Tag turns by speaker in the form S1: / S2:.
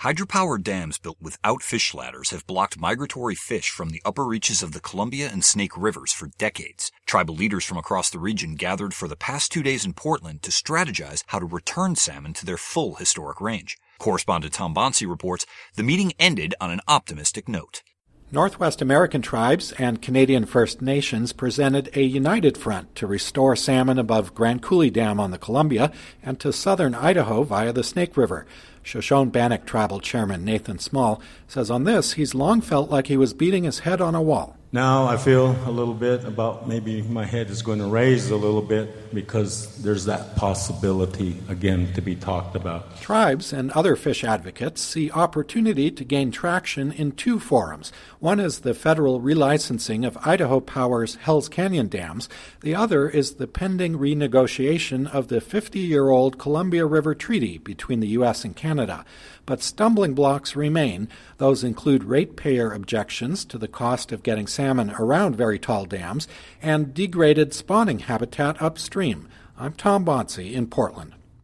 S1: Hydropower dams built without fish ladders have blocked migratory fish from the upper reaches of the Columbia and Snake Rivers for decades. Tribal leaders from across the region gathered for the past 2 days in Portland to strategize how to return salmon to their full historic range. Correspondent Tom Bonsi reports the meeting ended on an optimistic note.
S2: Northwest American tribes and Canadian First Nations presented a united front to restore salmon above Grand Coulee Dam on the Columbia and to southern Idaho via the Snake River. Shoshone-Bannock Tribal Chairman Nathan Small says on this he's long felt like he was beating his head on a wall.
S3: Now I feel a little bit about maybe my head is going to raise a little bit because there's that possibility again to be talked about.
S2: Tribes and other fish advocates see opportunity to gain traction in two forums. One is the federal relicensing of Idaho Power's Hells Canyon dams. The other is the pending renegotiation of the 50-year-old Columbia River Treaty between the U.S. and Canada. But stumbling blocks remain. Those include ratepayer objections to the cost of getting salmon around very tall dams and degraded spawning habitat upstream. I'm Tom Bonsi in Portland.